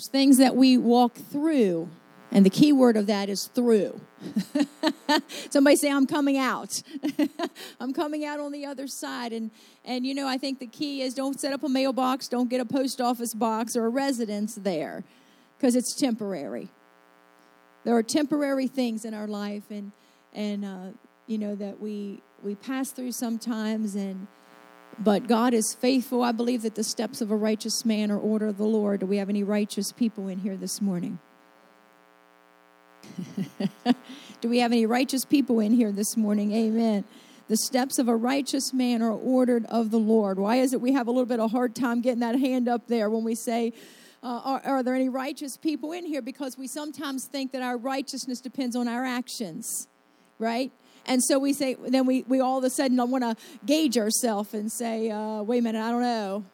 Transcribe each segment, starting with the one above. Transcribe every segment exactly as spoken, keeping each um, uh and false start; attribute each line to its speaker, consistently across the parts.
Speaker 1: things that we walk through, and the key word of that is through. Somebody say, I'm coming out. I'm coming out on the other side. And, and, you know, I think the key is don't set up a mailbox. Don't get a post office box or a residence there, because it's temporary. There are temporary things in our life, and, and uh, you know, that we we pass through sometimes, and but God is faithful. I believe that the steps of a righteous man are order of the Lord. Do we have any righteous people in here this morning? Do we have any righteous people in here this morning? Amen. The steps of a righteous man are ordered of the Lord. Why is it we have a little bit of hard time getting that hand up there when we say, uh, are, are there any righteous people in here? Because we sometimes think that our righteousness depends on our actions, right? And so we say, then we, we all of a sudden want to gauge ourselves and say, uh, wait a minute, I don't know.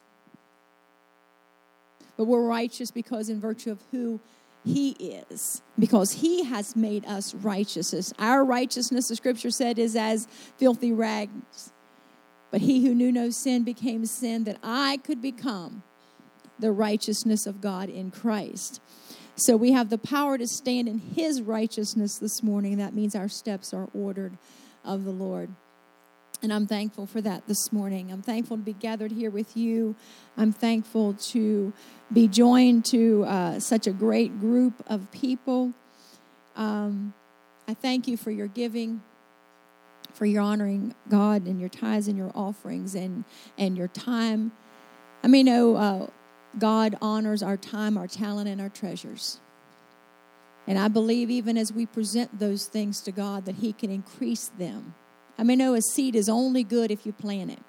Speaker 1: But we're righteous because in virtue of who He is, because He has made us righteousness. Our righteousness, the scripture said, is as filthy rags. But He who knew no sin became sin, that I could become the righteousness of God in Christ. So we have the power to stand in His righteousness this morning. That means our steps are ordered of the Lord. And I'm thankful for that this morning. I'm thankful to be gathered here with you. I'm thankful to be joined to uh, such a great group of people. Um, I thank you for your giving, for your honoring God and your tithes and your offerings and, and your time. I mean, know uh, God honors our time, our talent, and our treasures. And I believe even as we present those things to God that He can increase them. I mean, know a seed is only good if you plant it.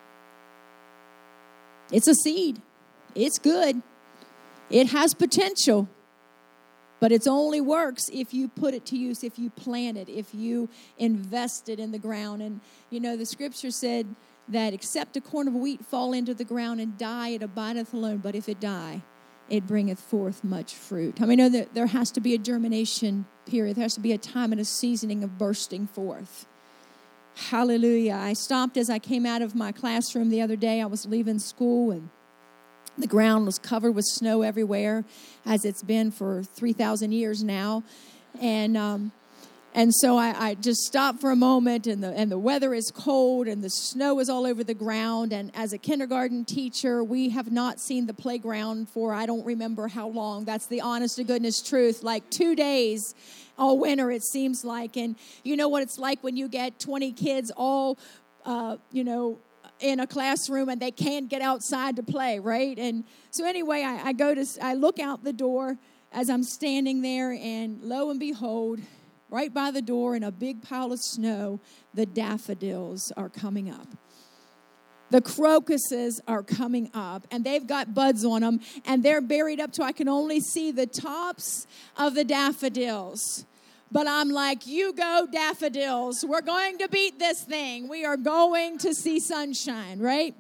Speaker 1: It's a seed. It's good. It has potential. But it only works if you put it to use, if you plant it, if you invest it in the ground. And, you know, the scripture said that except a corn of wheat fall into the ground and die, it abideth alone. But if it die, it bringeth forth much fruit. I mean, know that there has to be a germination period. There has to be a time and a seasoning of bursting forth. Hallelujah. I stopped as I came out of my classroom the other day. I was leaving school, and the ground was covered with snow everywhere, as it's been for three thousand years now. And um, and so I, I just stopped for a moment, and the and the weather is cold, and the snow is all over the ground. And as a kindergarten teacher, we have not seen the playground for I don't remember how long. That's the honest to goodness truth, like two days. All winter, it seems like. And you know what it's like when you get twenty kids all, uh, you know, in a classroom and they can't get outside to play, right? And so anyway, I, I go to, I look out the door as I'm standing there, and lo and behold, right by the door in a big pile of snow, the daffodils are coming up. The crocuses are coming up, and they've got buds on them, and they're buried up to I can only see the tops of the daffodils. But I'm like, you go, daffodils. We're going to beat this thing. We are going to see sunshine, right?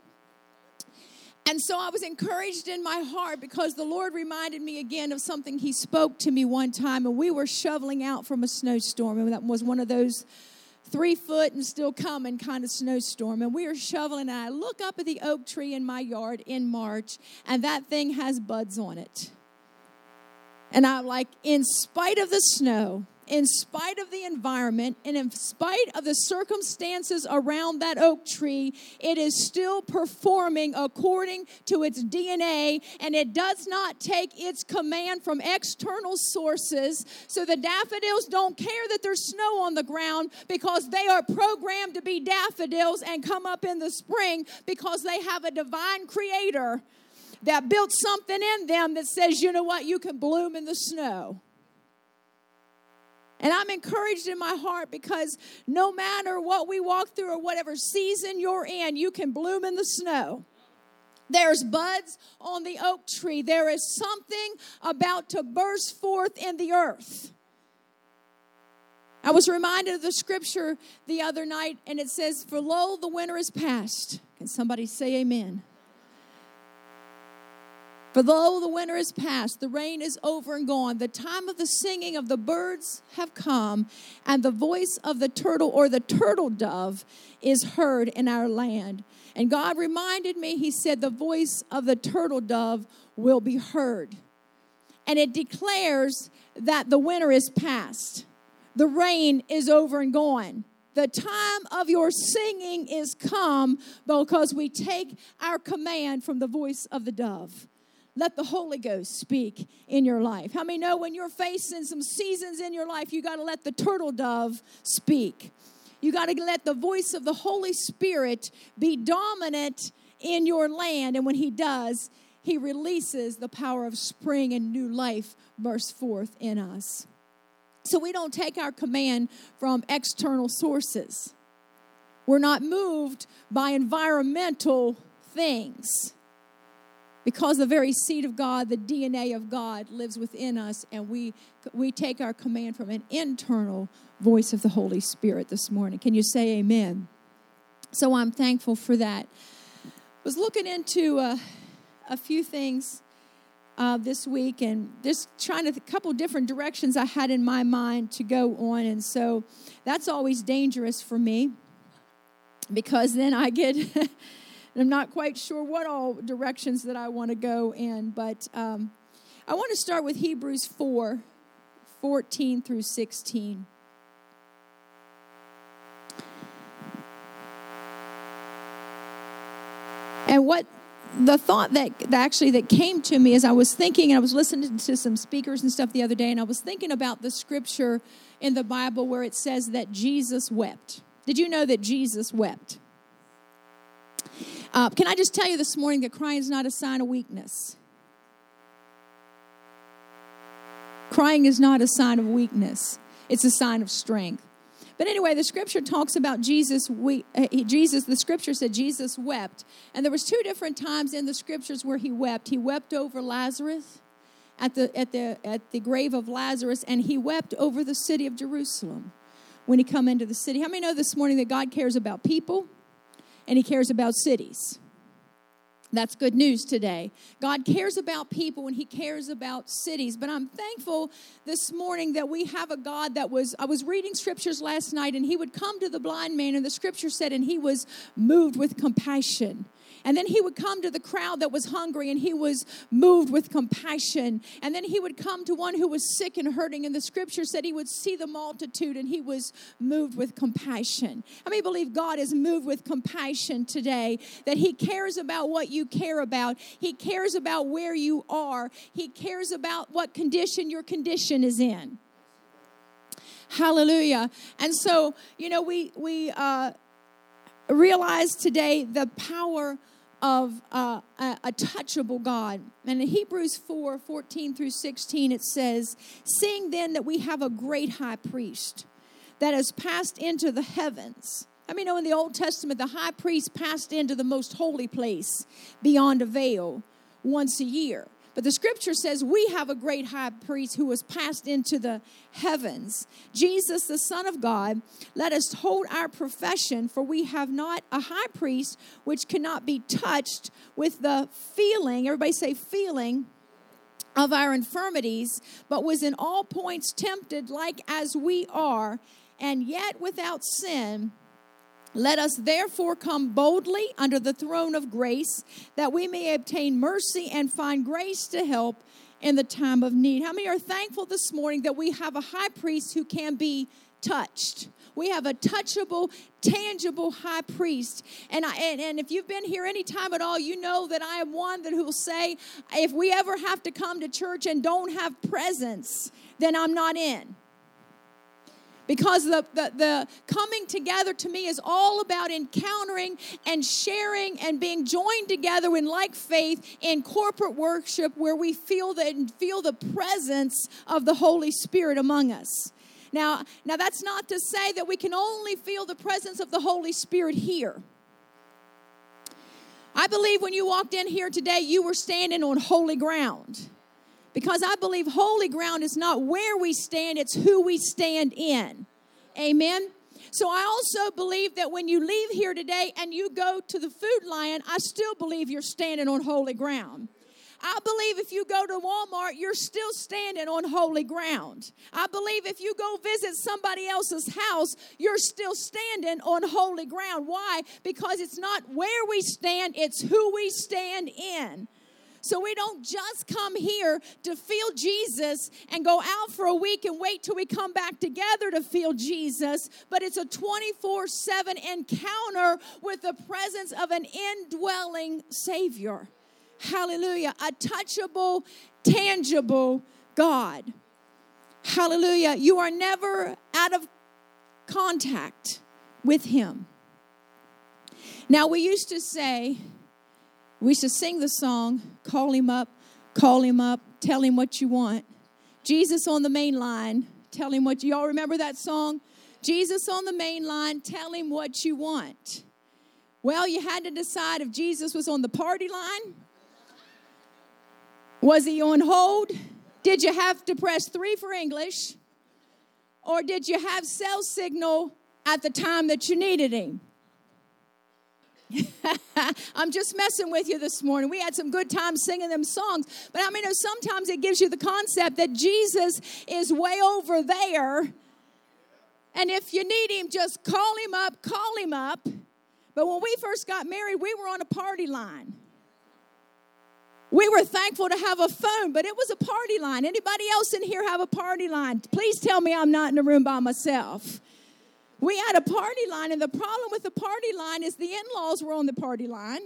Speaker 1: And so I was encouraged in my heart because the Lord reminded me again of something He spoke to me one time, and we were shoveling out from a snowstorm, and that was one of those three foot and still coming kind of snowstorm. And we were shoveling, and I look up at the oak tree in my yard in March, and that thing has buds on it. And I'm like, in spite of the snow, in spite of the environment, and in spite of the circumstances around that oak tree, it is still performing according to its D N A, and it does not take its command from external sources. So the daffodils don't care that there's snow on the ground, because they are programmed to be daffodils and come up in the spring, because they have a divine creator that built something in them that says, you know what, you can bloom in the snow. And I'm encouraged in my heart, because no matter what we walk through or whatever season you're in, you can bloom in the snow. There's buds on the oak tree. There is something about to burst forth in the earth. I was reminded of the scripture the other night, and it says, for lo, the winter is past. Can somebody say amen? For though the winter is past, the rain is over and gone, the time of the singing of the birds have come, and the voice of the turtle or the turtle dove is heard in our land. And God reminded me, He said, the voice of the turtle dove will be heard. and it declares that the winter is past. The rain is over and gone. The time of your singing is come because we take our command from the voice of the dove. Let the Holy Ghost speak in your life. How many know when you're facing some seasons in your life, you got to let the turtle dove speak. You got to let the voice of the Holy Spirit be dominant in your land. And when he does, he releases the power of spring and new life burst forth in us. So we don't take our command from external sources. We're not moved by environmental things. Because the very seed of God, the D N A of God lives within us, and we we take our command from an internal voice of the Holy Spirit this morning. Can you say amen? So I'm thankful for that. I was looking into uh, a few things uh, this week, and just trying to, a couple different directions I had in my mind to go on, and so that's always dangerous for me, because then I get... I'm not quite sure what all directions that I want to go in, but um, I want to start with Hebrews four, fourteen through sixteen. And what the thought that, that actually that came to me as I was thinking, and I was listening to some speakers and stuff the other day, and I was thinking about the scripture in the Bible where it says that Jesus wept. Did you know that Jesus wept? Uh, can I just tell you this morning that crying is not a sign of weakness? Crying is not a sign of weakness. It's a sign of strength. But anyway, the scripture talks about Jesus. We, uh, he, Jesus. The scripture said Jesus wept. And there was two different times in the scriptures where he wept. He wept over Lazarus at the, at the, at the grave of Lazarus, and he wept over the city of Jerusalem when he come into the city. How many know this morning that God cares about people? And he cares about cities. That's good news today. God cares about people and he cares about cities. But I'm thankful this morning that we have a God that was, I was reading scriptures last night, and he would come to the blind man, and the scripture said, and he was moved with compassion. And then he would come to the crowd that was hungry, and he was moved with compassion. And then he would come to one who was sick and hurting, and the scripture said he would see the multitude, and he was moved with compassion. How many believe God is moved with compassion today? That he cares about what you care about. He cares about where you are. He cares about what condition your condition is in. Hallelujah. And so, you know, we, we uh, realize today the power of uh, a, a touchable God. And in Hebrews four, fourteen through sixteen, it says, seeing then that we have a great high priest that has passed into the heavens. I mean, you know, in the Old Testament, the high priest passed into the most holy place beyond a veil once a year. But the scripture says we have a great high priest who has passed into the heavens. Jesus, the Son of God, let us hold our profession, for we have not a high priest which cannot be touched with the feeling, everybody say feeling, of our infirmities, but was in all points tempted like as we are, and yet without sin. Let us therefore come boldly under the throne of grace, that we may obtain mercy and find grace to help in the time of need. How many are thankful this morning that we have a high priest who can be touched? We have a touchable, tangible high priest. And, I, and, and if you've been here any time at all, you know that I am one that who will say, if we ever have to come to church and don't have presence, then I'm not in. Because the, the, the coming together to me is all about encountering and sharing and being joined together in like faith in corporate worship, where we feel the, feel the presence of the Holy Spirit among us. Now, now, that's not to say that we can only feel the presence of the Holy Spirit here. I believe when you walked in here today, you were standing on holy ground. Because I believe holy ground is not where we stand, it's who we stand in. Amen? So I also believe that when you leave here today and you go to the Food Lion, I still believe you're standing on holy ground. I believe if you go to Walmart, you're still standing on holy ground. I believe if you go visit somebody else's house, you're still standing on holy ground. Why? Because it's not where we stand, it's who we stand in. So we don't just come here to feel Jesus and go out for a week and wait till we come back together to feel Jesus, but it's a twenty-four seven encounter with the presence of an indwelling Savior. Hallelujah. A touchable, tangible God. Hallelujah. You are never out of contact with him. Now, we used to say, we used to sing the song, call him up, call him up, tell him what you want. Jesus on the main line, tell him what you, y'all remember that song? Jesus on the main line, tell him what you want. Well, you had to decide if Jesus was on the party line. Was he on hold? Did you have to press three for English? Or did you have cell signal at the time that you needed him? I'm just messing with you this morning. We had some good times singing them songs. But I mean, sometimes it gives you the concept that Jesus is way over there. And if you need him, just call him up, call him up. But when we first got married, we were on a party line. We were thankful to have a phone, but it was a party line. Anybody else in here have a party line? Please tell me I'm not in the room by myself. We had a party line, and the problem with the party line is the in-laws were on the party line.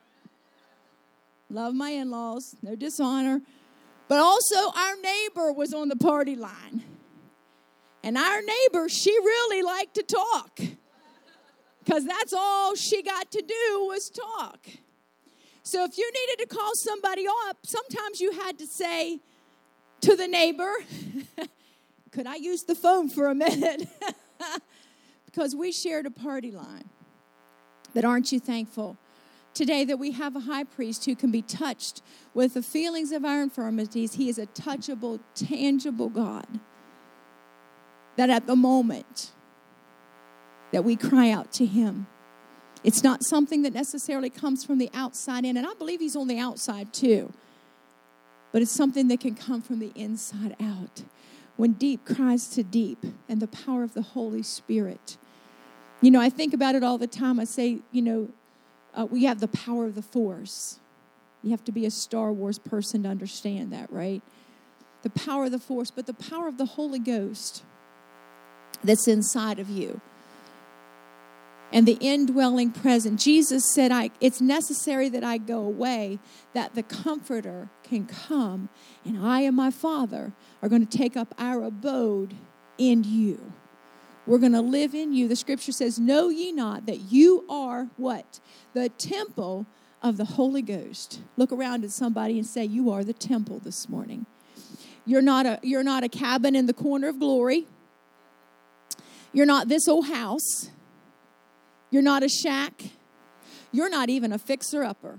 Speaker 1: Love my in-laws, no dishonor. But also our neighbor was on the party line. And our neighbor, she really liked to talk. Because that's all she got to do was talk. So if you needed to call somebody up, sometimes you had to say to the neighbor, could I use the phone for a minute? Because we shared a party line. But aren't you thankful today that we have a high priest who can be touched with the feelings of our infirmities? He is a touchable, tangible God. That at the moment that we cry out to him, it's not something that necessarily comes from the outside in. And I believe he's on the outside too. But it's something that can come from the inside out. When deep cries to deep and the power of the Holy Spirit. You know, I think about it all the time. I say, you know, uh, we have the power of the Force. You have to be a Star Wars person to understand that, right? The power of the Force, but the power of the Holy Ghost that's inside of you. And the indwelling presence. Jesus said, I, it's necessary that I go away, that the Comforter can come, and I and my Father are going to take up our abode in you. We're going to live in you. The scripture says, know ye not that you are what? The temple of the Holy Ghost. Look around at somebody and say, you are the temple this morning. You're not a, you're not a cabin in the corner of glory. You're not this old house. You're not a shack. You're not even a fixer-upper.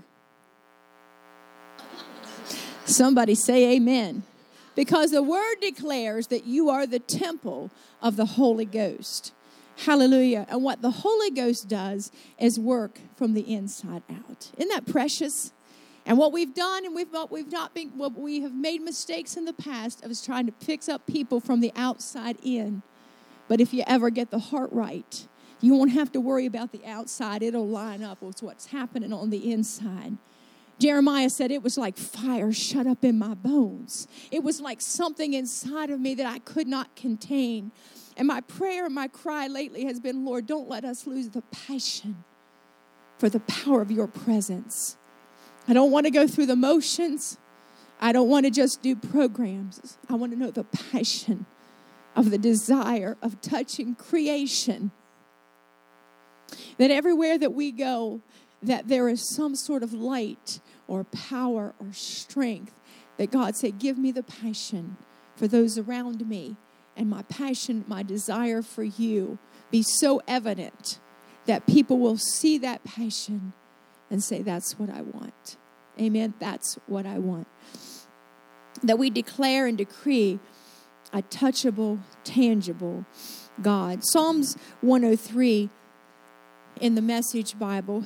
Speaker 1: Somebody say amen. Because the word declares that you are the temple of the Holy Ghost. Hallelujah. And what the Holy Ghost does is work from the inside out. Isn't that precious? And what we've done, and we've, what we've not been, what we have made mistakes in the past of is trying to fix up people from the outside in. But if you ever get the heart right, you won't have to worry about the outside. It'll line up with what's happening on the inside. Jeremiah said it was like fire shut up in my bones. It was like something inside of me that I could not contain. And my prayer and my cry lately has been, Lord, don't let us lose the passion for the power of your presence. I don't want to go through the motions. I don't want to just do programs. I want to know the passion of the desire of touching creation. That everywhere that we go, that there is some sort of light or power or strength. That God said, give me the passion for those around me. And my passion, my desire for you be so evident that people will see that passion and say, that's what I want. Amen. That's what I want. That we declare and decree a touchable, tangible God. Psalms one oh three in the Message Bible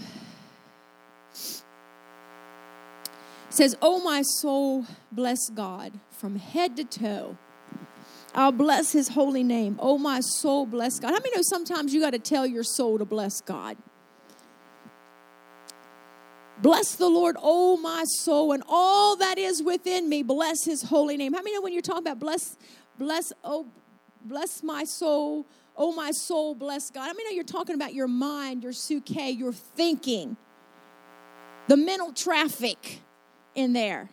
Speaker 1: says, oh, my soul, bless God from head to toe. I'll bless his holy name. Oh, my soul, bless God. How many know sometimes you got to tell your soul to bless God? Bless the Lord, oh my soul, and all that is within me. Bless his holy name. How many know when you're talking about bless, bless, oh, bless my soul, oh my soul, bless God? How many know you're talking about your mind, your suke, your thinking, the mental traffic in there?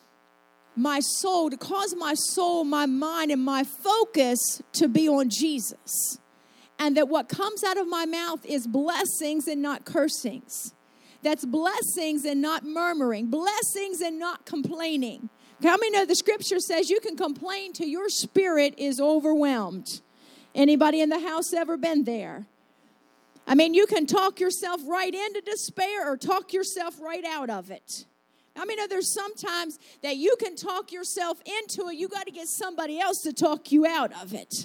Speaker 1: My soul, to cause my soul, my mind, and my focus to be on Jesus. And that what comes out of my mouth is blessings and not cursings. That's blessings and not murmuring. Blessings and not complaining. How many know the scripture says you can complain till your spirit is overwhelmed? Anybody in the house ever been there? I mean, you can talk yourself right into despair or talk yourself right out of it. I mean, there's sometimes that you can talk yourself into it. You got to get somebody else to talk you out of it.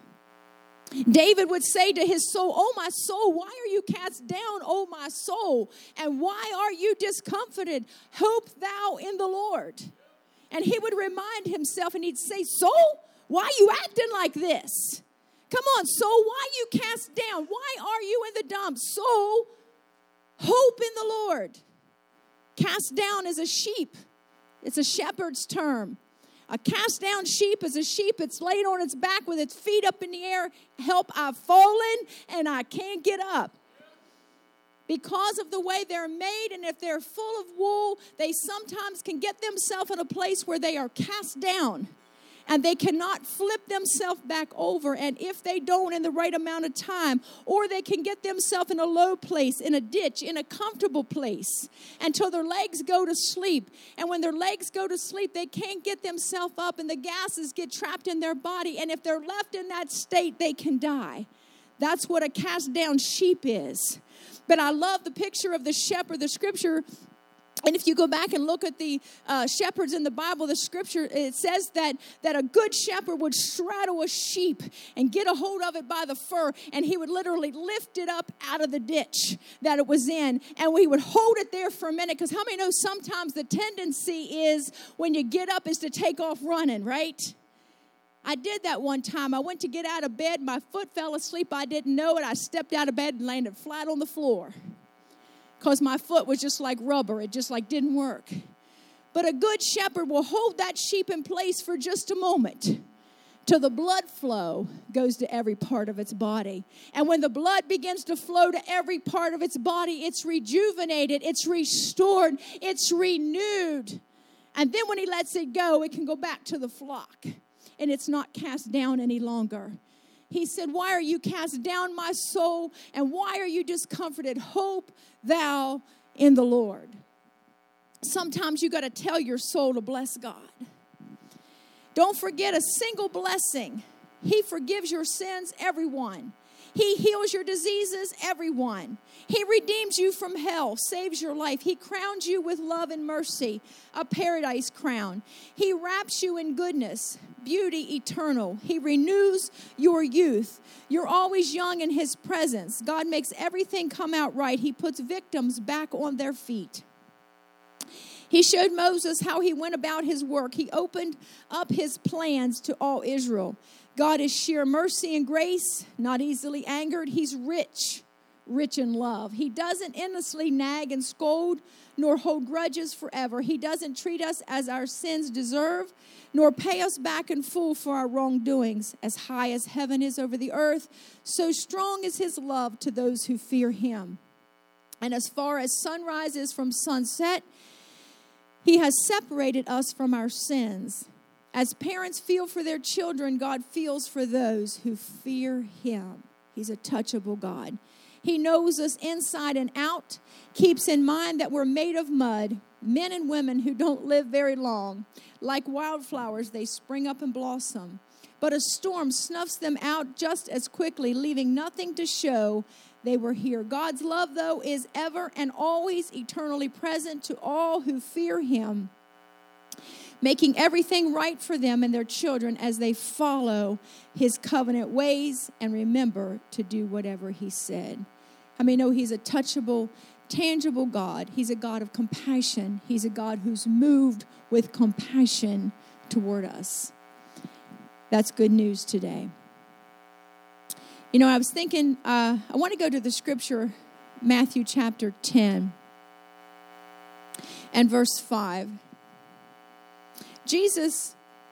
Speaker 1: David would say to his soul, oh, my soul, why are you cast down, oh, my soul? And why are you discomforted? Hope thou in the Lord. And he would remind himself, and he'd say, soul, why are you acting like this? Come on, soul, why are you cast down? Why are you in the dumps? Soul, hope in the Lord. Cast down is a sheep. It's a shepherd's term. A cast down sheep is a sheep that's laid on its back with its feet up in the air. Help, I've fallen and I can't get up. Because of the way they're made, and if they're full of wool, they sometimes can get themselves in a place where they are cast down. And they cannot flip themselves back over. And if they don't in the right amount of time, or they can get themselves in a low place, in a ditch, in a comfortable place, until their legs go to sleep. And when their legs go to sleep, they can't get themselves up, and the gases get trapped in their body. And if they're left in that state, they can die. That's what a cast down sheep is. But I love the picture of the shepherd, the scripture. And if you go back and look at the uh, shepherds in the Bible, the scripture, it says that, that a good shepherd would straddle a sheep and get a hold of it by the fur, and he would literally lift it up out of the ditch that it was in, and we would hold it there for a minute, because how many know sometimes the tendency is when you get up is to take off running, right? I did that one time. I went to get out of bed. My foot fell asleep. I didn't know it. I stepped out of bed and landed flat on the floor. Because my foot was just like rubber. It just like didn't work. But a good shepherd will hold that sheep in place for just a moment till the blood flow goes to every part of its body. And when the blood begins to flow to every part of its body, it's rejuvenated, it's restored, it's renewed. And then when he lets it go, it can go back to the flock. And it's not cast down any longer. He said, why are you cast down, my soul? And why are you discomforted? Hope thou in the Lord. Sometimes you got to tell your soul to bless God. Don't forget a single blessing. He forgives your sins, everyone. He heals your diseases, everyone. He redeems you from hell, saves your life. He crowns you with love and mercy, a paradise crown. He wraps you in goodness, beauty eternal. He renews your youth. You're always young in his presence. God makes everything come out right. He puts victims back on their feet. He showed Moses how he went about his work. He opened up his plans to all Israel. God is sheer mercy and grace, not easily angered. He's rich, rich in love. He doesn't endlessly nag and scold, nor hold grudges forever. He doesn't treat us as our sins deserve, nor pay us back in full for our wrongdoings. As high as heaven is over the earth, so strong is his love to those who fear him. And as far as sunrise is from sunset, he has separated us from our sins. As parents feel for their children, God feels for those who fear him. He's a touchable God. He knows us inside and out, keeps in mind that we're made of mud, men and women who don't live very long. Like wildflowers, they spring up and blossom. But a storm snuffs them out just as quickly, leaving nothing to show they were here. God's love, though, is ever and always eternally present to all who fear him, making everything right for them and their children as they follow his covenant ways and remember to do whatever he said. I mean, no, he's a touchable, tangible God. He's a God of compassion. He's a God who's moved with compassion toward us. That's good news today. You know, I was thinking, uh, I want to go to the scripture, Matthew chapter ten. and verse five. Jesus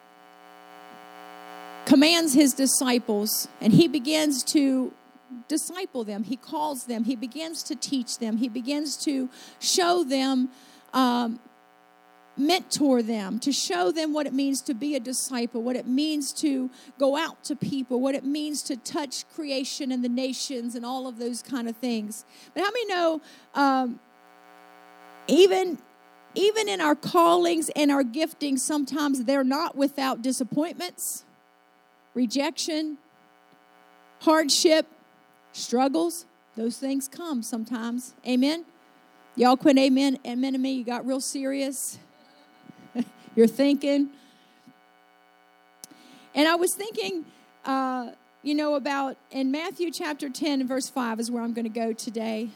Speaker 1: commands his disciples, and he begins to disciple them. He calls them. He begins to teach them. He begins to show them, um, mentor them, to show them what it means to be a disciple, what it means to go out to people, what it means to touch creation and the nations and all of those kind of things. But how many know, um, even, even in our callings and our giftings, sometimes they're not without disappointments, rejection, hardship, struggles. Those things come sometimes. Amen? Y'all quit amen, amen to me. You got real serious. You're thinking. And I was thinking, uh, you know, about in Matthew chapter ten and verse five is where I'm going to go today.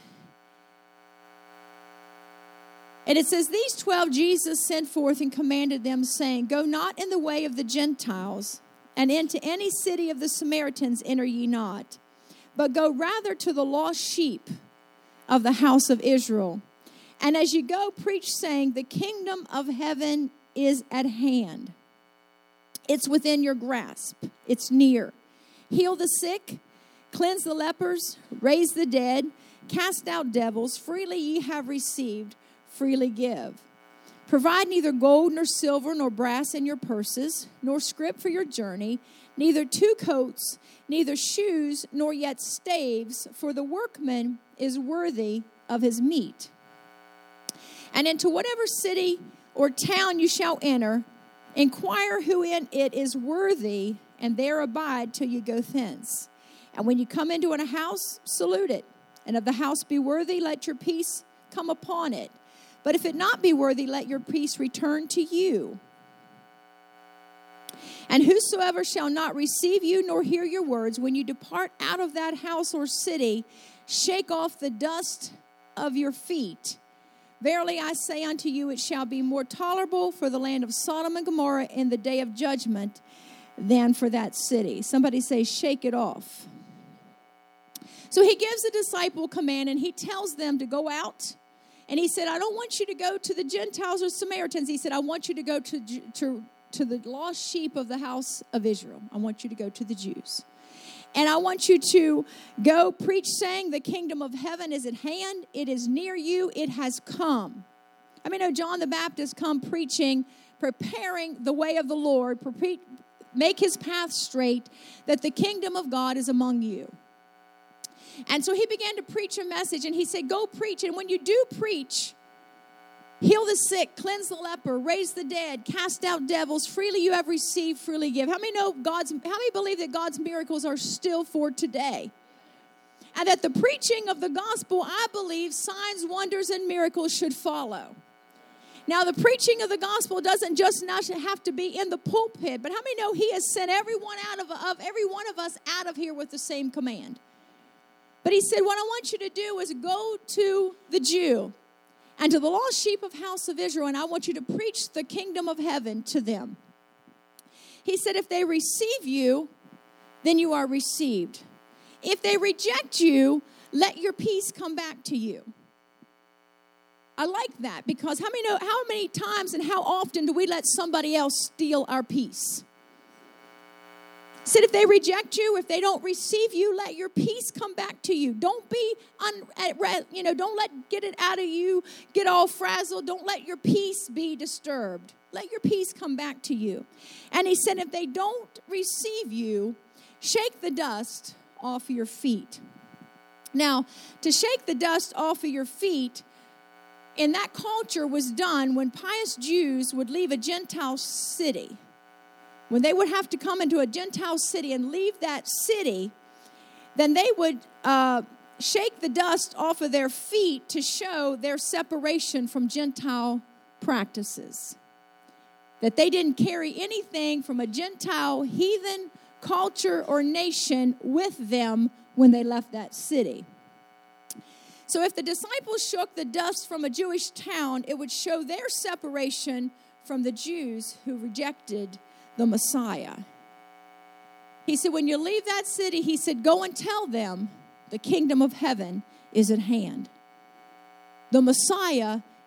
Speaker 1: And it says, these twelve Jesus sent forth and commanded them, saying, go not in the way of the Gentiles, and into any city of the Samaritans enter ye not, but go rather to the lost sheep of the house of Israel. And as you go, preach, saying, the kingdom of heaven is at hand. It's within your grasp. It's near. Heal the sick, cleanse the lepers, raise the dead, cast out devils. Freely ye have received, freely give. Provide neither gold nor silver nor brass in your purses, nor scrip for your journey, neither two coats, neither shoes, nor yet staves, for the workman is worthy of his meat. And into whatever city or town you shall enter, inquire who in it is worthy, and there abide till you go thence. And when you come into a house, salute it. And if the house be worthy, let your peace come upon it. But if it not be worthy, let your peace return to you. And whosoever shall not receive you nor hear your words, when you depart out of that house or city, shake off the dust of your feet. Verily I say unto you, it shall be more tolerable for the land of Sodom and Gomorrah in the day of judgment than for that city. Somebody say, shake it off. So he gives the disciple command, and he tells them to go out. And he said, I don't want you to go to the Gentiles or Samaritans. He said, I want you to go to, to, to the lost sheep of the house of Israel. I want you to go to the Jews. And I want you to go preach, saying the kingdom of heaven is at hand. It is near you. It has come. I mean, know John the Baptist come preaching, preparing the way of the Lord, pre- make his path straight, that the kingdom of God is among you. And so he began to preach a message, and he said, go preach. And when you do preach, heal the sick, cleanse the leper, raise the dead, cast out devils. Freely you have received, freely give. How many know God's, how many believe that God's miracles are still for today? And that the preaching of the gospel, I believe, signs, wonders, and miracles should follow. Now, the preaching of the gospel doesn't just not have to be in the pulpit, but how many know he has sent everyone out of, of every one of us out of here with the same command? But he said, what I want you to do is go to the Jew and to the lost sheep of house of Israel, and I want you to preach the kingdom of heaven to them. He said, if they receive you, then you are received. If they reject you, let your peace come back to you. I like that, because how many know, how many times and how often do we let somebody else steal our peace? He said, if they reject you, if they don't receive you, let your peace come back to you. Don't be, un, you know, don't let, get it out of you, get all frazzled. Don't let your peace be disturbed. Let your peace come back to you. And he said, if they don't receive you, shake the dust off of your feet. Now, to shake the dust off of your feet in that culture was done when pious Jews would leave a Gentile city. When they would have to come into a Gentile city and leave that city, then they would uh, shake the dust off of their feet to show their separation from Gentile practices. That they didn't carry anything from a Gentile heathen culture or nation with them when they left that city. So if the disciples shook the dust from a Jewish town, it would show their separation from the Jews who rejected the Messiah. He said, when you leave that city, he said, go and tell them the kingdom of heaven is at hand. The Messiah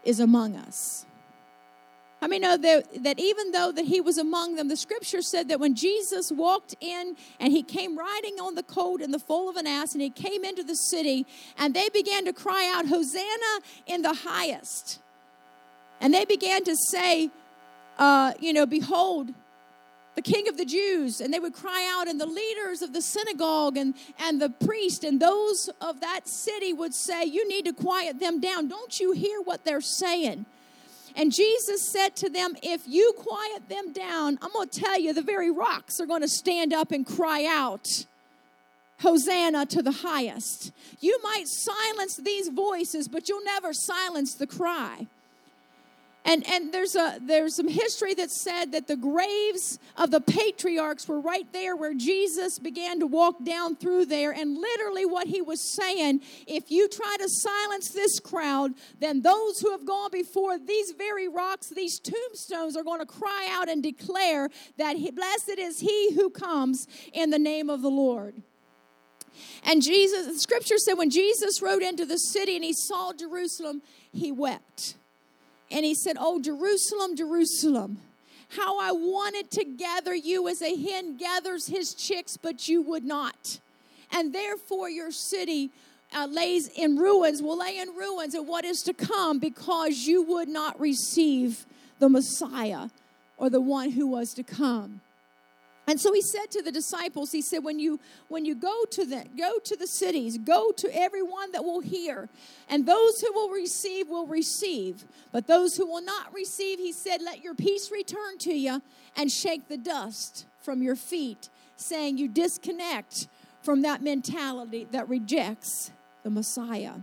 Speaker 1: is among us. I mean, know that, that even though that he was among them, the scripture said that when Jesus walked in and he came riding on the colt in the foal of an ass, and he came into the city, and they began to cry out, Hosanna in the highest. And they began to say, uh, you know, behold, the King of the Jews. And they would cry out, and the leaders of the synagogue and, and the priest and those of that city would say, you need to quiet them down. Don't you hear what they're saying? And Jesus said to them, if you quiet them down, I'm going to tell you, the very rocks are going to stand up and cry out, Hosanna to the highest. You might silence these voices, but you'll never silence the cry. And and there's a there's some history that said that the graves of the patriarchs were right there where Jesus began to walk down through there. And literally what he was saying, if you try to silence this crowd, then those who have gone before, these very rocks, these tombstones, are going to cry out and declare that he, blessed is he who comes in the name of the Lord. And Jesus, the scripture said when Jesus rode into the city and he saw Jerusalem, he wept. And he said, oh, Jerusalem, Jerusalem, how I wanted to gather you as a hen gathers his chicks, but you would not. And therefore your city uh, lays in ruins, will lay in ruins of what is to come, because you would not receive the Messiah or the one who was to come. And so he said to the disciples, he said, when you when you go to the go to the cities, go to everyone that will hear, and those who will receive will receive, but those who will not receive, he said, let your peace return to you, and shake the dust from your feet, saying you disconnect from that mentality that rejects the Messiah.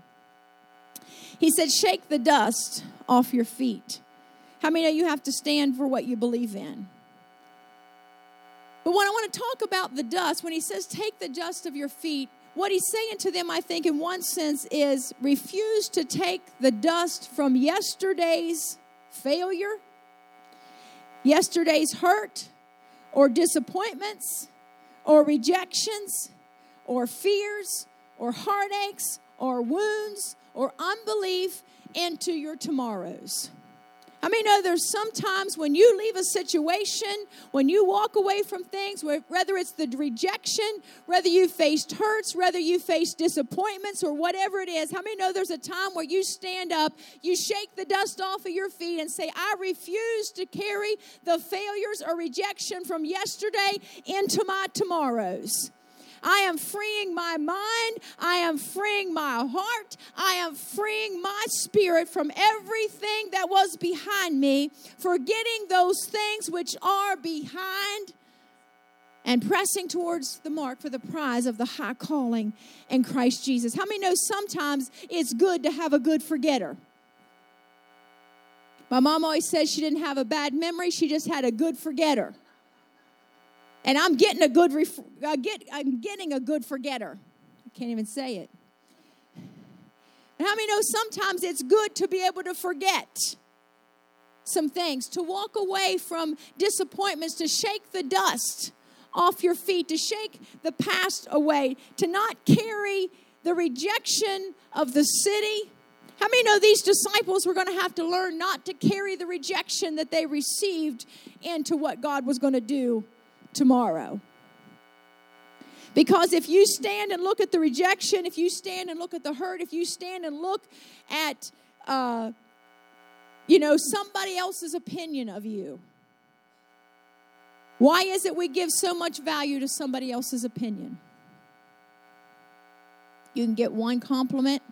Speaker 1: He said, shake the dust off your feet. How many of you have to stand for what you believe in? But when I want to talk about the dust, when he says take the dust of your feet, what he's saying to them, I think in one sense, is refuse to take the dust from yesterday's failure, yesterday's hurt, or disappointments, or rejections, or fears, or heartaches, or wounds, or unbelief into your tomorrows. I mean, no, there's sometimes when you leave a situation, when you walk away from things, whether it's the rejection, whether you faced hurts, whether you faced disappointments, or whatever it is, how many know there's a time where you stand up, you shake the dust off of your feet and say, I refuse to carry the failures or rejection from yesterday into my tomorrows. I am freeing my mind. I am freeing my heart. I am freeing my spirit from everything that was behind me, forgetting those things which are behind, and pressing towards the mark for the prize of the high calling in Christ Jesus. How many know sometimes it's good to have a good forgetter? My mom always says she didn't have a bad memory. She just had a good forgetter. And I'm getting a good, ref- uh, get, I'm getting a good forgetter. I can't even say it. And how many know sometimes it's good to be able to forget some things, to walk away from disappointments, to shake the dust off your feet, to shake the past away, to not carry the rejection of the city. How many know these disciples were going to have to learn not to carry the rejection that they received into what God was going to do tomorrow? Because if you stand and look at the rejection, if you stand and look at the hurt, if you stand and look at, uh, you know, somebody else's opinion of you, why is it we give so much value to somebody else's opinion? You can get one compliment,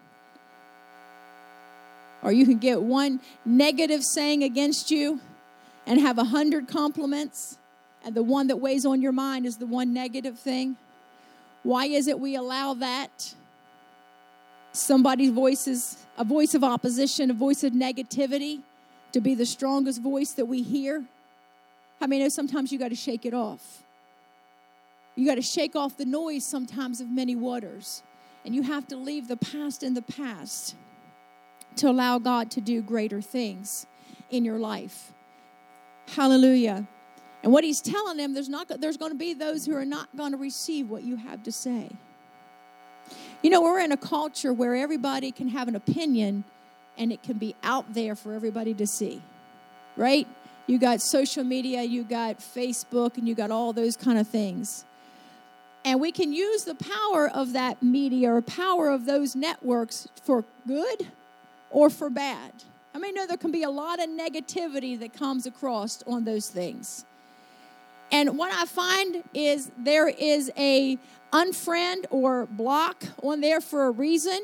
Speaker 1: or you can get one negative saying against you and have a hundred compliments. And the one that weighs on your mind is the one negative thing. Why is it we allow that? Somebody's voice is a voice of opposition, a voice of negativity, to be the strongest voice that we hear. I mean, sometimes you got to shake it off. You got to shake off the noise sometimes of many waters. And you have to leave the past in the past to allow God to do greater things in your life. Hallelujah. And what he's telling them, there's not there's going to be those who are not going to receive what you have to say. You know, we're in a culture where everybody can have an opinion and it can be out there for everybody to see, right? You got social media, you got Facebook, and you got all those kind of things. And we can use the power of that media or power of those networks for good or for bad. I mean, no, there can be a lot of negativity that comes across on those things. And what I find is there is a unfriend or block on there for a reason.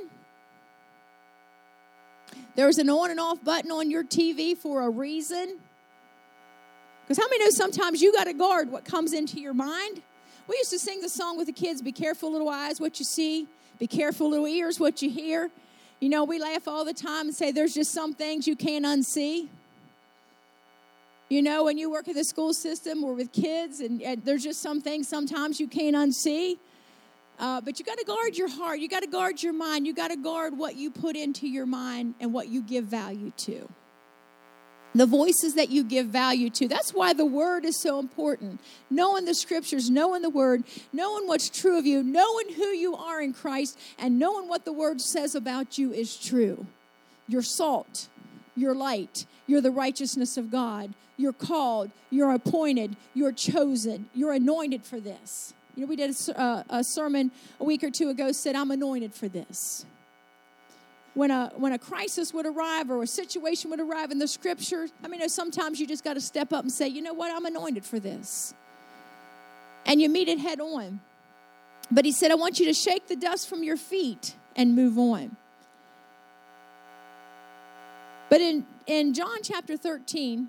Speaker 1: There's an on and off button on your T V for a reason. Because how many know sometimes you got to guard what comes into your mind? We used to sing the song with the kids, be careful, little eyes, what you see. Be careful, little ears, what you hear. You know, we laugh all the time and say there's just some things you can't unsee. You know, when you work in the school system or with kids, and, and there's just some things sometimes you can't unsee. Uh, but you got to guard your heart. You got to guard your mind. You got to guard what you put into your mind and what you give value to. The voices that you give value to. That's why the word is so important. Knowing the scriptures, knowing the word, knowing what's true of you, knowing who you are in Christ, and knowing what the word says about you is true. You're salt. You're light. You're the righteousness of God. You're called. You're appointed. You're chosen. You're anointed for this. You know, we did a, uh, a sermon a week or two ago said, I'm anointed for this. When a when a crisis would arrive or a situation would arrive in the scripture, I mean, sometimes you just got to step up and say, you know what, I'm anointed for this. And you meet it head on. But he said, I want you to shake the dust from your feet and move on. But in, in John chapter thirteen,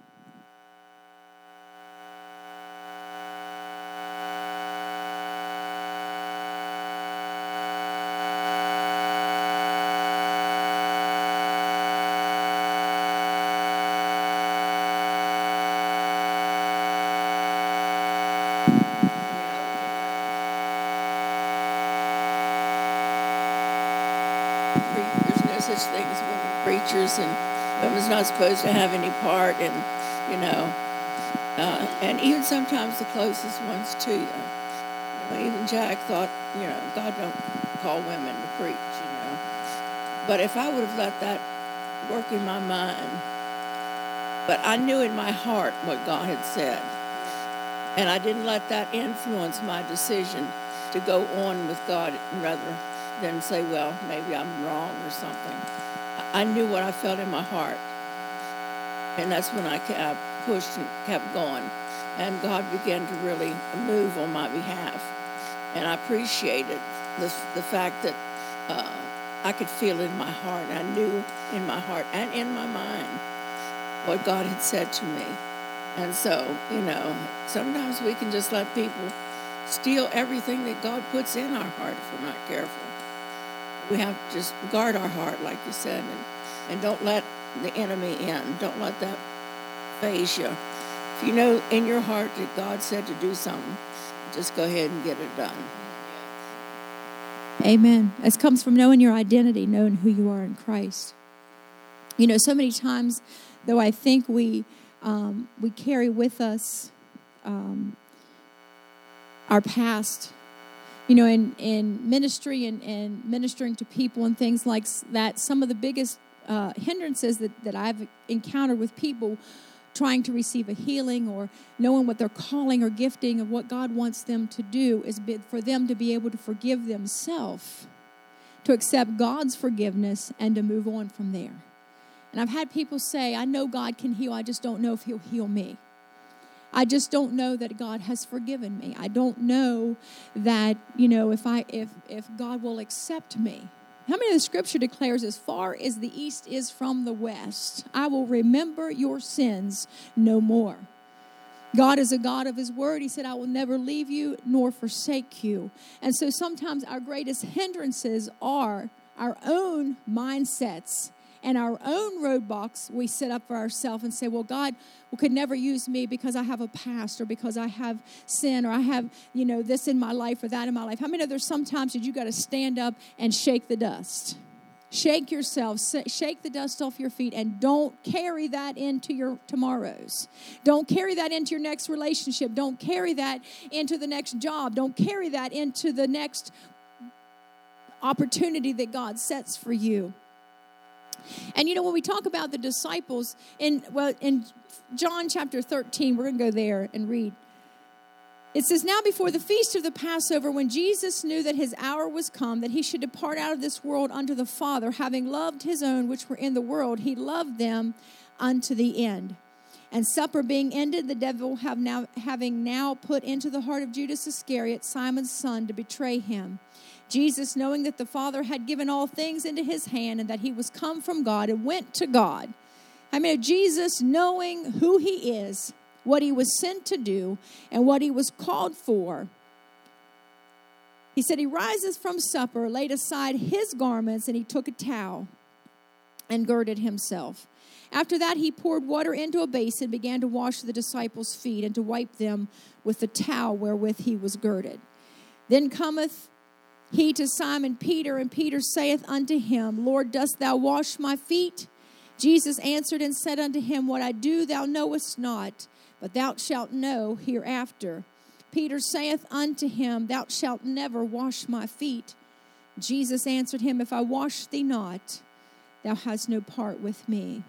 Speaker 2: things women preachers and women's not supposed to have any part, and you know uh, and even sometimes the closest ones to you, you know, even Jack thought, you know, God don't call women to preach, you know. But if I would have let that work in my mind, but I knew in my heart what God had said, and I didn't let that influence my decision to go on with God rather than say, well, maybe I'm wrong or something. I knew what I felt in my heart. And that's when I kept pushed and kept going. And God began to really move on my behalf. And I appreciated the, the fact that uh, I could feel in my heart. I knew in my heart and in my mind what God had said to me. And so, you know, sometimes we can just let people steal everything that God puts in our heart if we're not careful. We have to just guard our heart, like you said, and, and don't let the enemy in. Don't let that phase you. If you know in your heart that God said to do something, just go ahead and get it done.
Speaker 1: Amen. It comes from knowing your identity, knowing who you are in Christ. You know, so many times, though, I think we um, we carry with us um, our past. You know, in, in ministry and, and ministering to people and things like that, some of the biggest uh, hindrances that, that I've encountered with people trying to receive a healing or knowing what their calling or gifting of what God wants them to do is for them to be able to forgive themselves, to accept God's forgiveness, and to move on from there. And I've had people say, I know God can heal, I just don't know if he'll heal me. I just don't know that God has forgiven me. I don't know that, you know, if I if if God will accept me. How many of the scripture declares, as far as the east is from the west, I will remember your sins no more. God is a God of his word. He said, I will never leave you nor forsake you. And so sometimes our greatest hindrances are our own mindsets and our own roadblocks we set up for ourselves and say, well, God well, could never use me because I have a past or because I have sin or I have, you know, this in my life or that in my life. How many know there's sometimes that you got to stand up and shake the dust? Shake yourself, shake the dust off your feet, and don't carry that into your tomorrows. Don't carry that into your next relationship. Don't carry that into the next job. Don't carry that into the next opportunity that God sets for you. And, you know, when we talk about the disciples, in well, in John chapter thirteen, we're going to go there and read. It says, now before the feast of the Passover, when Jesus knew that his hour was come, that he should depart out of this world unto the Father, having loved his own which were in the world, he loved them unto the end. And supper being ended, the devil have now, having now put into the heart of Judas Iscariot, Simon's son, to betray him. Jesus, knowing that the Father had given all things into his hand, and that he was come from God and went to God. I mean, Jesus, knowing who he is, what he was sent to do, and what he was called for. He said, he rises from supper, laid aside his garments, and he took a towel and girded himself. After that, he poured water into a basin, began to wash the disciples' feet, and to wipe them with the towel wherewith he was girded. Then cometh he to Simon Peter, and Peter saith unto him, Lord, dost thou wash my feet? Jesus answered and said unto him, what I do thou knowest not, but thou shalt know hereafter. Peter saith unto him, thou shalt never wash my feet. Jesus answered him, if I wash thee not, thou hast no part with me.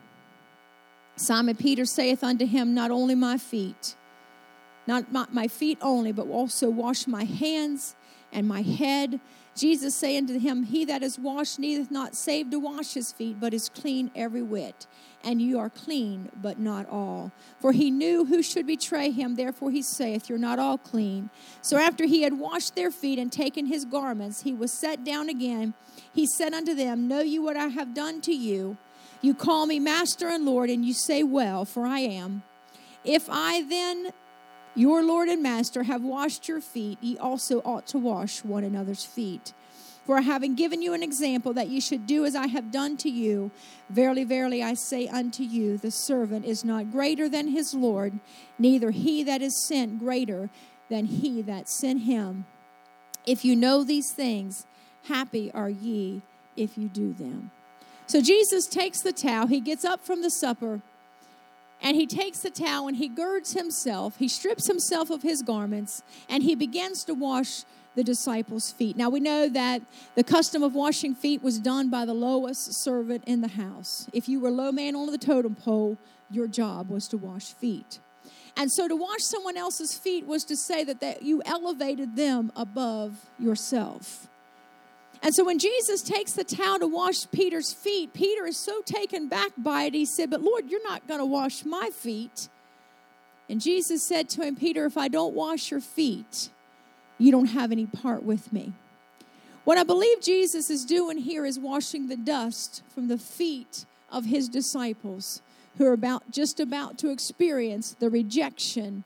Speaker 1: Simon Peter saith unto him, not only my feet, not my, my feet only, but also wash my hands and my head. Jesus saith unto him, he that is washed needeth not save to wash his feet, but is clean every whit. And you are clean, but not all. For he knew who should betray him, therefore he saith, you're not all clean. So after he had washed their feet and taken his garments, he was set down again. He said unto them, know you what I have done to you? You call me Master and Lord, and you say, well, for I am. If I then, your Lord and Master, have washed your feet, ye also ought to wash one another's feet. For having given you an example that ye should do as I have done to you, verily, verily, I say unto you, the servant is not greater than his Lord, neither he that is sent greater than he that sent him. If you know these things, happy are ye if you do them. So Jesus takes the towel, he gets up from the supper, and he takes the towel and he girds himself, he strips himself of his garments, and he begins to wash the disciples' feet. Now we know that the custom of washing feet was done by the lowest servant in the house. If you were low man on the totem pole, your job was to wash feet. And so to wash someone else's feet was to say that, that you elevated them above yourself. And so when Jesus takes the towel to wash Peter's feet, Peter is so taken back by it, he said, but Lord, you're not going to wash my feet. And Jesus said to him, Peter, if I don't wash your feet, you don't have any part with me. What I believe Jesus is doing here is washing the dust from the feet of his disciples who are about just about to experience the rejection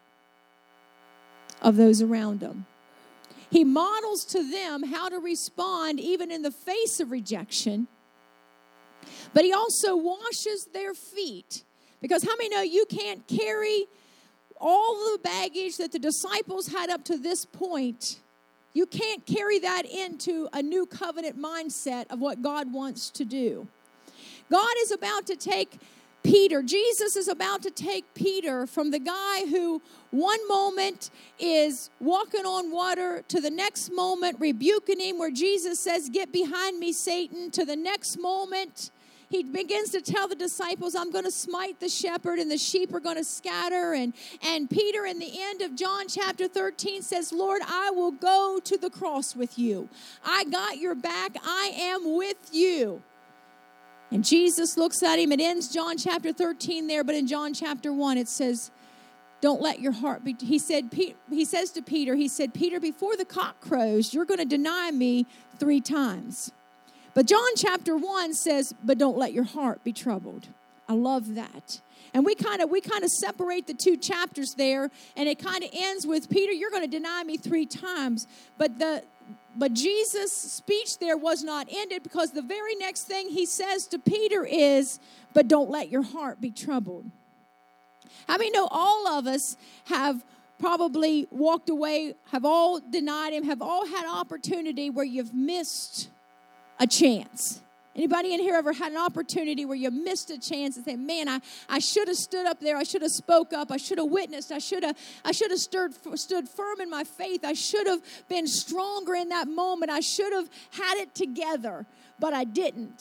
Speaker 1: of those around them. He models to them how to respond even in the face of rejection. But he also washes their feet. Because how many know you can't carry all the baggage that the disciples had up to this point? You can't carry that into a new covenant mindset of what God wants to do. God is about to take Peter, Jesus is about to take Peter from the guy who one moment is walking on water to the next moment rebuking him where Jesus says, get behind me, Satan, to the next moment he begins to tell the disciples, I'm going to smite the shepherd and the sheep are going to scatter. And, and Peter in the end of John chapter thirteen says, Lord, I will go to the cross with you. I got your back. I am with you. And Jesus looks at him. It ends John chapter thirteen there, but in John chapter one it says, don't let your heart be, he said, he says to Peter, he said, Peter, before the cock crows, you're going to deny me three times. But John chapter one says, but don't let your heart be troubled. I love that. And we kind of we kind of separate the two chapters there, and it kind of ends with, Peter, you're going to deny me three times. But the but Jesus' speech there was not ended, because the very next thing he says to Peter is, but don't let your heart be troubled. How many know all of us have probably walked away, have all denied him, have all had opportunity where you've missed a chance? Anybody in here ever had an opportunity where you missed a chance and say, man, I, I should have stood up there. I should have spoke up. I should have witnessed. I should have I should have stood, stood firm in my faith. I should have been stronger in that moment. I should have had it together, but I didn't.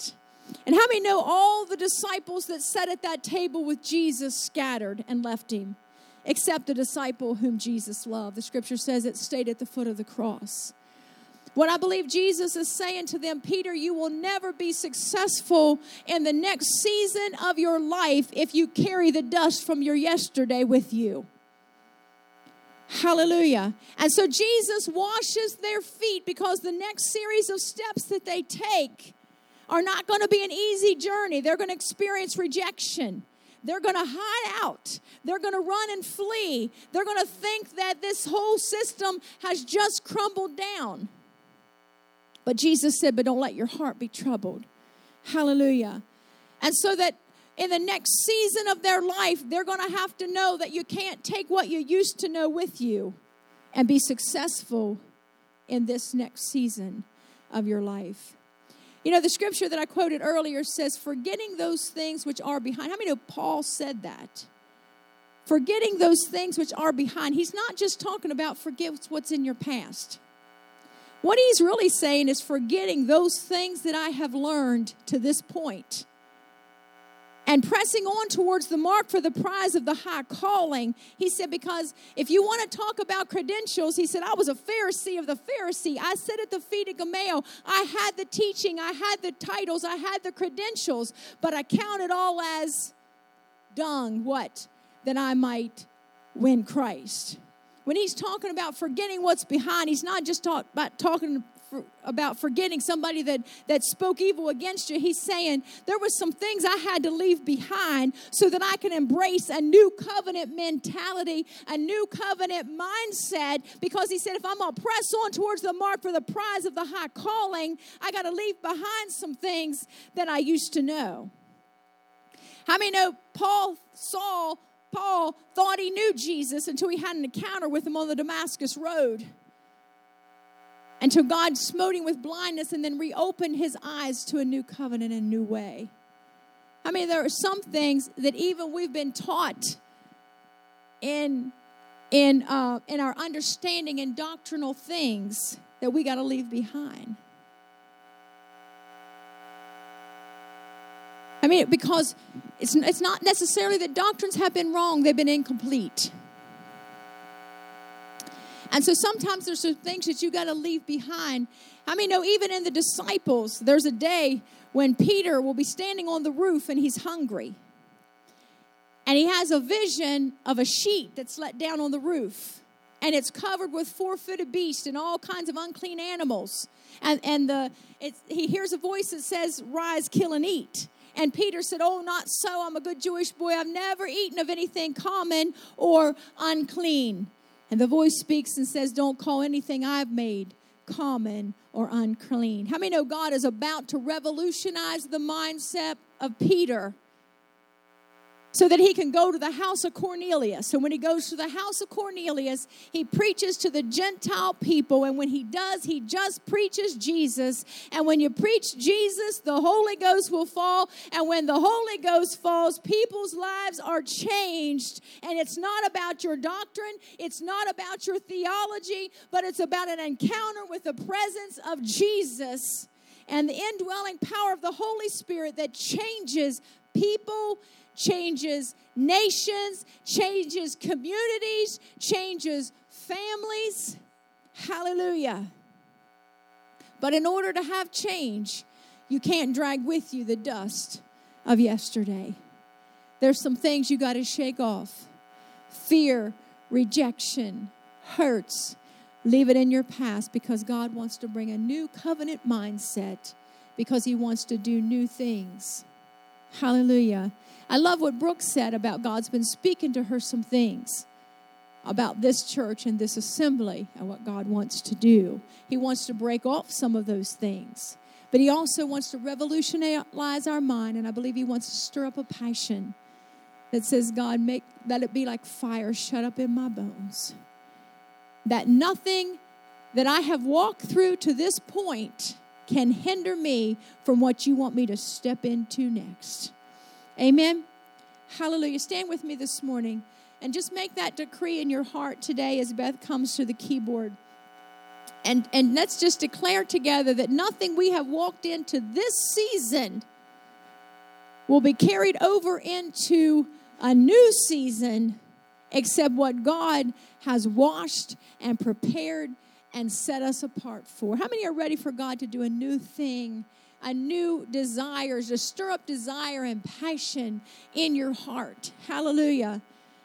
Speaker 1: And how many know all the disciples that sat at that table with Jesus scattered and left him, except the disciple whom Jesus loved? The scripture says it stayed at the foot of the cross. What I believe Jesus is saying to them, Peter, you will never be successful in the next season of your life if you carry the dust from your yesterday with you. Hallelujah. And so Jesus washes their feet, because the next series of steps that they take are not going to be an easy journey. They're going to experience rejection. They're going to hide out. They're going to run and flee. They're going to think that this whole system has just crumbled down. But Jesus said, but don't let your heart be troubled. Hallelujah. And so that in the next season of their life, they're going to have to know that you can't take what you used to know with you and be successful in this next season of your life. You know, the scripture that I quoted earlier says, forgetting those things which are behind. How many know Paul said that? Forgetting those things which are behind. He's not just talking about forget what's in your past. What he's really saying is forgetting those things that I have learned to this point, and pressing on towards the mark for the prize of the high calling. He said, because if you want to talk about credentials, he said, I was a Pharisee of the Pharisee. I sat at the feet of Gamaliel. I had the teaching. I had the titles. I had the credentials. But I count it all as dung, what? That I might win Christ. When he's talking about forgetting what's behind, he's not just talk, about talking for, about forgetting somebody that, that spoke evil against you. He's saying there was some things I had to leave behind so that I can embrace a new covenant mentality, a new covenant mindset, because he said if I'm going to press on towards the mark for the prize of the high calling, I got to leave behind some things that I used to know. How many know Paul saw Paul thought he knew Jesus until he had an encounter with him on the Damascus road. Until God smote him with blindness and then reopened his eyes to a new covenant and a new way. I mean, there are some things that even we've been taught in, in, uh, in our understanding and doctrinal things that we got to leave behind. I mean, because it's, it's not necessarily that doctrines have been wrong. They've been incomplete. And so sometimes there's some things that you got to leave behind. I mean, no, even in the disciples, there's a day when Peter will be standing on the roof and he's hungry. And he has a vision of a sheet that's let down on the roof. And it's covered with four-footed beasts and all kinds of unclean animals. And, and the it's, he hears a voice that says, rise, kill, and eat. And Peter said, oh, not so. I'm a good Jewish boy. I've never eaten of anything common or unclean. And the voice speaks and says, don't call anything I've made common or unclean. How many know God is about to revolutionize the mindset of Peter so that he can go to the house of Cornelius? So when he goes to the house of Cornelius, he preaches to the Gentile people. And when he does, he just preaches Jesus. And when you preach Jesus, the Holy Ghost will fall. And when the Holy Ghost falls, people's lives are changed. And it's not about your doctrine. It's not about your theology. But it's about an encounter with the presence of Jesus and the indwelling power of the Holy Spirit that changes people, changes nations, changes communities, changes families. Hallelujah. But in order to have change, you can't drag with you the dust of yesterday. There's some things you got to shake off. Fear, rejection, hurts. Leave it in your past, because God wants to bring a new covenant mindset, because he wants to do new things. Hallelujah. I love what Brooke said about God's been speaking to her some things about this church and this assembly and what God wants to do. He wants to break off some of those things. But he also wants to revolutionize our mind. And I believe he wants to stir up a passion that says, God, make let it be like fire shut up in my bones. That nothing that I have walked through to this point can hinder me from what you want me to step into next. Amen. Hallelujah. Stand with me this morning and just make that decree in your heart today as Beth comes to the keyboard. And, and let's just declare together that nothing we have walked into this season will be carried over into a new season, except what God has washed and prepared and set us apart for. How many are ready for God to do a new thing, a new desire, to stir up desire and passion in your heart? Hallelujah.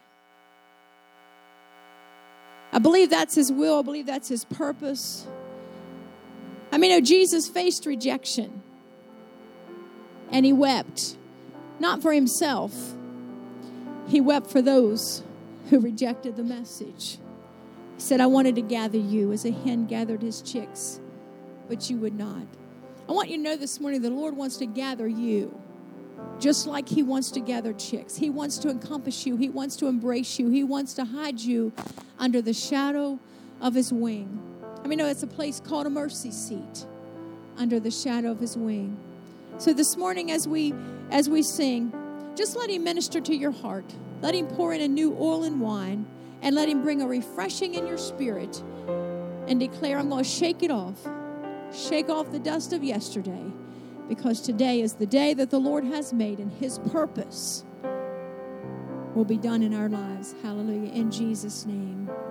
Speaker 1: I believe that's His will. I believe that's His purpose. I mean, oh, Jesus faced rejection, and He wept, not for Himself. He wept for those who rejected the message. He said, I wanted to gather you as a hen gathered his chicks, but you would not. I want you to know this morning the Lord wants to gather you just like He wants to gather chicks. He wants to encompass you. He wants to embrace you. He wants to hide you under the shadow of His wing. I mean, no, it's a place called a mercy seat, under the shadow of His wing. So this morning as we as we sing, just let Him minister to your heart. Let Him pour in a new oil and wine, and let Him bring a refreshing in your spirit, and declare, I'm going to shake it off. Shake off the dust of yesterday, because today is the day that the Lord has made, and His purpose will be done in our lives. Hallelujah. In Jesus' name.